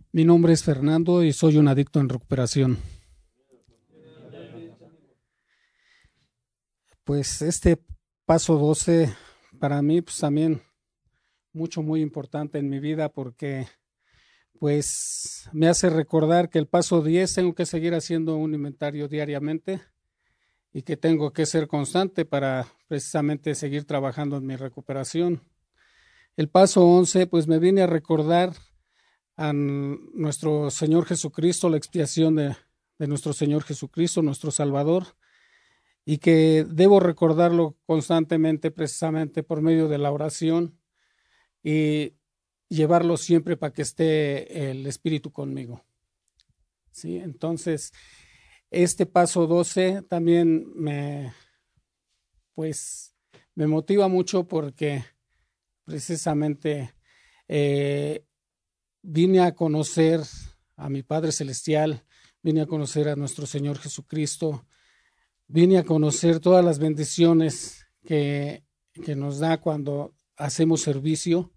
Mi nombre es Fernando y soy un adicto en recuperación. Pues este paso 12 para mí pues también muy importante en mi vida porque pues me hace recordar que el paso 10 tengo que seguir haciendo un inventario diariamente y que tengo que ser constante para precisamente seguir trabajando en mi recuperación. El paso 11 pues me viene a recordar a nuestro Señor Jesucristo, la expiación de nuestro Señor Jesucristo, nuestro Salvador, y que debo recordarlo constantemente precisamente por medio de la oración y llevarlo siempre para que esté el Espíritu conmigo. ¿Sí? Entonces, este paso 12 también pues, me motiva mucho porque precisamente eh, vine a conocer a mi Padre Celestial, vine a conocer a nuestro Señor Jesucristo, vine a conocer todas las bendiciones que nos da cuando hacemos servicio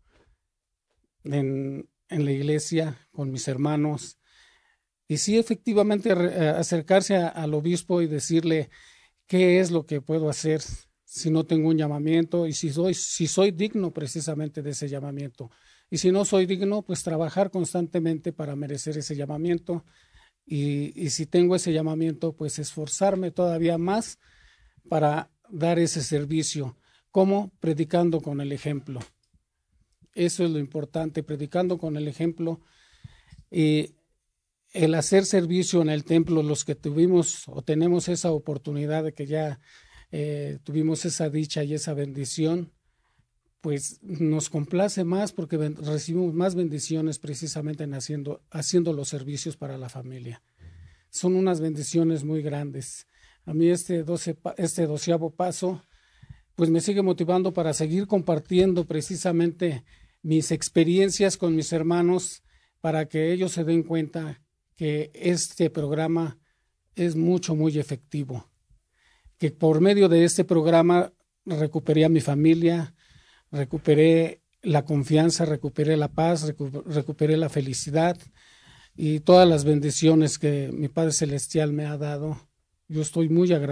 en la iglesia con mis hermanos. Y sí, efectivamente, acercarse al obispo y decirle qué es lo que puedo hacer si no tengo un llamamiento y si soy digno precisamente de ese llamamiento. Y si no soy digno, pues trabajar constantemente para merecer ese llamamiento. Y si tengo ese llamamiento, pues esforzarme todavía más para dar ese servicio. ¿Cómo? Predicando con el ejemplo. Eso es lo importante, predicando con el ejemplo. Y el hacer servicio en el templo, los que tuvimos o tenemos esa oportunidad de que ya tuvimos esa dicha y esa bendición, pues nos complace más porque recibimos más bendiciones precisamente en haciendo los servicios para la familia. Son unas bendiciones muy grandes. A mí este 12º paso, pues me sigue motivando para seguir compartiendo precisamente mis experiencias con mis hermanos para que ellos se den cuenta que este programa es muy efectivo. Que por medio de este programa recuperé a mi familia, recuperé la confianza, recuperé la paz, recuperé la felicidad y todas las bendiciones que mi Padre Celestial me ha dado. Yo estoy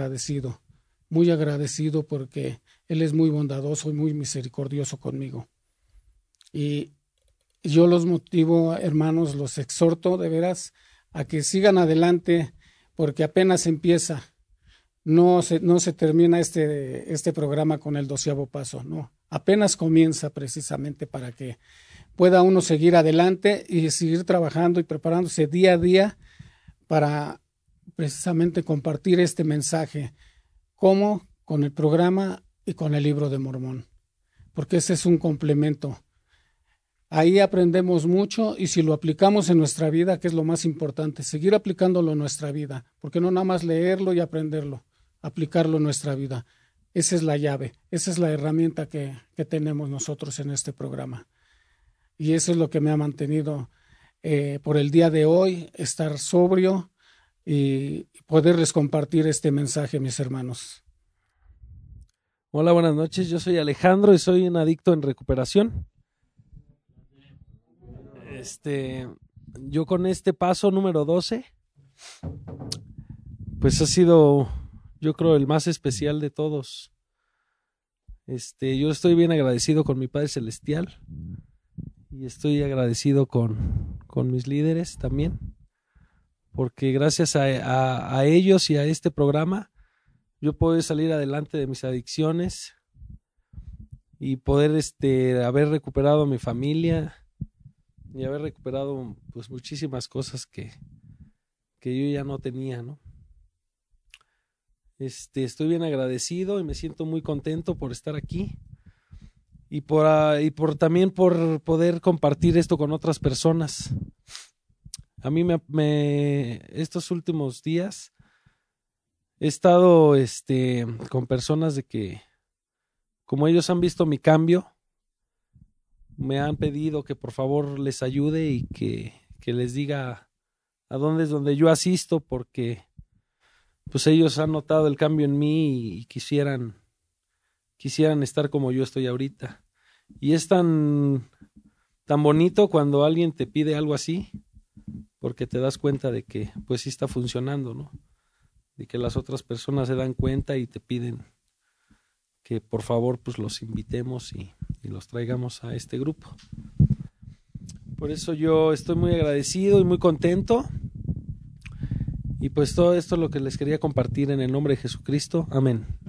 muy agradecido porque Él es muy bondadoso y muy misericordioso conmigo. Y yo los motivo, hermanos, los exhorto de veras a que sigan adelante porque apenas empieza. No se termina este programa con el 12º paso, no. Apenas comienza precisamente para que pueda uno seguir adelante y seguir trabajando y preparándose día a día para precisamente compartir este mensaje, como con el programa y con el libro de Mormón, porque ese es un complemento. Ahí aprendemos mucho y si lo aplicamos en nuestra vida, que es lo más importante, seguir aplicándolo en nuestra vida, porque no nada más leerlo y aprenderlo, aplicarlo en nuestra vida. Esa es la llave, esa es la herramienta que tenemos nosotros en este programa. Y eso es lo que me ha mantenido por el día de hoy, estar sobrio y poderles compartir este mensaje, mis hermanos. Hola, buenas noches. Yo soy Alejandro y soy un adicto en recuperación. Yo con este paso número 12, pues ha sido, yo creo, el más especial de todos. Yo estoy bien agradecido con mi Padre Celestial y estoy agradecido con mis líderes también, porque gracias a ellos y a este programa yo puedo salir adelante de mis adicciones y poder haber recuperado a mi familia y haber recuperado pues muchísimas cosas que yo ya no tenía, ¿no? Estoy bien agradecido y me siento muy contento por estar aquí y por también por poder compartir esto con otras personas. A mí estos últimos días he estado con personas de que, como ellos han visto mi cambio, me han pedido que por favor les ayude y que les diga a dónde es donde yo asisto, porque pues ellos han notado el cambio en mí y quisieran estar como yo estoy ahorita. Y es tan bonito cuando alguien te pide algo así, porque te das cuenta de que pues sí está funcionando, ¿no? De que las otras personas se dan cuenta y te piden que por favor pues los invitemos y los traigamos a este grupo. Por eso yo estoy muy agradecido y muy contento. Y pues todo esto es lo que les quería compartir en el nombre de Jesucristo. Amén.